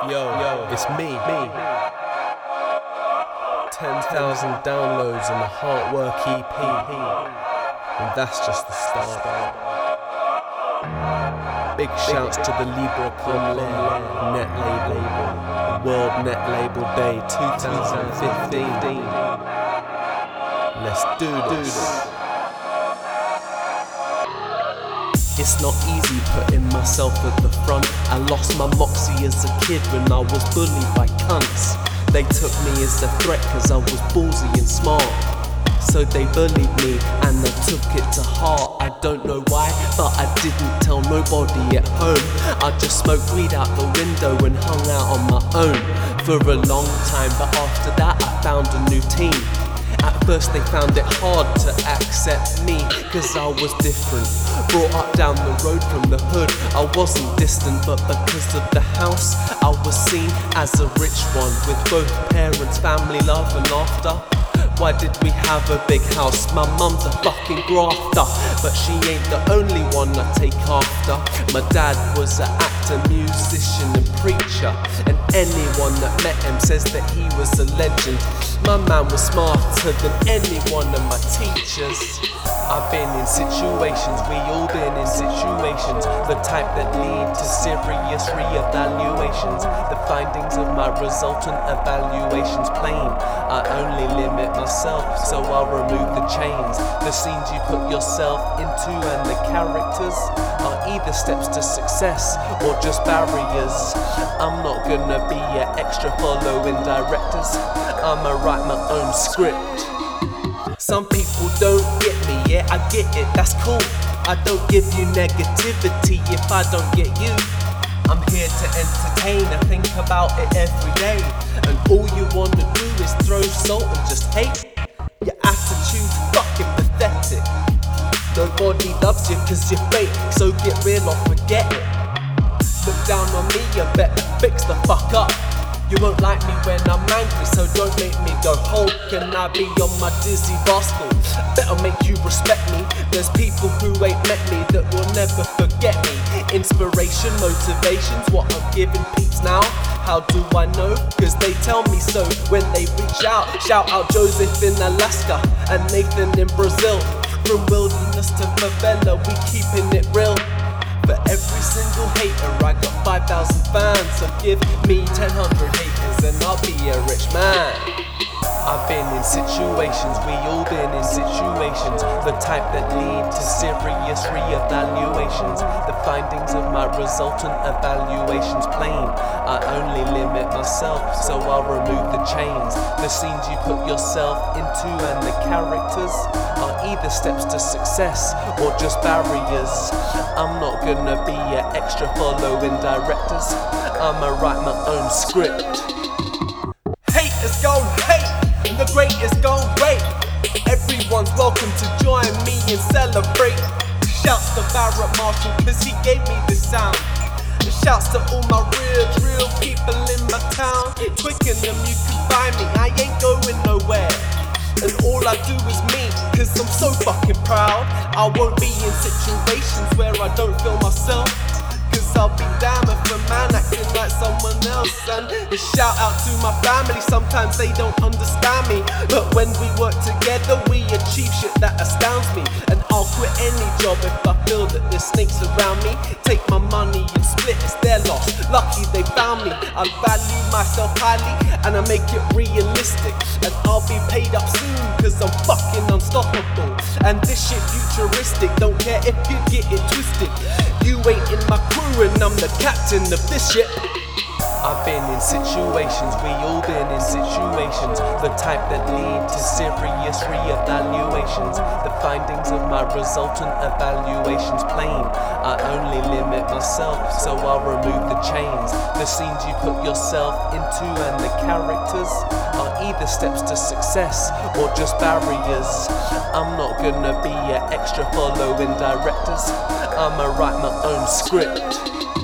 Yo, it's me. 10,000 downloads on the Heartwork EP, and that's just the start. Big shouts to the Libra.com net label, World Net Label Day 2015. Let's do this. It's not easy putting myself at the front. I lost my moxie as a kid when I was bullied by cunts. They took me as a threat cause I was ballsy and smart. So they bullied me and I took it to heart. I don't know why, but I didn't tell nobody at home. I just smoked weed out the window and hung out on my own for a long time. But after that I found a new team. At first they found it hard to accept me, cause I was different. Brought up down the road from the hood, I wasn't distant, but because of the house I was seen as a rich one, with both parents, family, love and laughter. Why did we have a big house? My mum's a fucking grafter, but she ain't the only one I take after. My dad was an actor, musician and preacher, and anyone that met him says that he was a legend. My man was smarter than any one of my teachers. I've been in situations, we all been in situations, the type that lead to serious re-evaluations. The findings of my resultant evaluations plain. I only limit myself, so I'll remove the chains. The scenes you put yourself into and the characters are either steps to success or just barriers. I'm not gonna be your extra following directors, I'ma write my own script. Some people don't get me, yeah, I get it, that's cool. I don't give you negativity if I don't get you. I'm here to entertain, I think about it every day. And all you wanna do is throw salt and just hate. Your attitude's fucking pathetic. Nobody loves you cause you're fake, so get real or forget it. Look down on me, you better fix the fuck up. You won't like me when I'm angry, so don't make me go Hulk and I be on my dizzy rascal. Better make you respect me. There's people who ain't met me that will never forget me. Inspiration, motivation's what I'm giving peeps now. How do I know? Cause they tell me so when they reach out. Shout out Joseph in Alaska and Nathan in Brazil. From wilderness to favela, we keeping it real. For every single hater I got 5,000 fans, so give me 1,000 haters and I'll be a rich man. I've been in situations, we all been in situations, the type that lead to serious re-evaluations. The findings of my resultant evaluations plain. I only limit myself, so I'll remove the chains. The scenes you put yourself into and the characters are either steps to success or just barriers. I'm not gonna be your extra following directors, I'ma write my own script. Haters gon' hate, and the greatest gon' rate. Everyone's welcome to join me and celebrate. Shouts to Barrett Marshall cause he gave me this sound. Shouts to all my real people in my town. Twickenham, you can find me, I ain't going nowhere. And all I do is me, cause I'm so fucking proud. I won't be in situations where I don't feel myself, cause I'll be damned if a man acting like someone else. And a shout out to my family, sometimes they don't understand me, but when we work together we achieve shit that astounds me. And I'll quit any job if I feel that there's snakes around me. Take my money and split, it's their loss, lucky they found me. I value myself highly and I make it realistic. And I'll be paid up soon cause I'm fucking unstoppable. And this shit futuristic, don't care if you get it twisted. You ain't in my crew and I'm the captain of this shit. I've been in situations, we all been in situations, the type that lead to serious re-evaluations. The findings of my resultant evaluations plain. I only limit myself, so I'll remove the chains. The scenes you put yourself into and the characters are either steps to success or just barriers. I'm not gonna be your extra following directors, I'ma write my own script.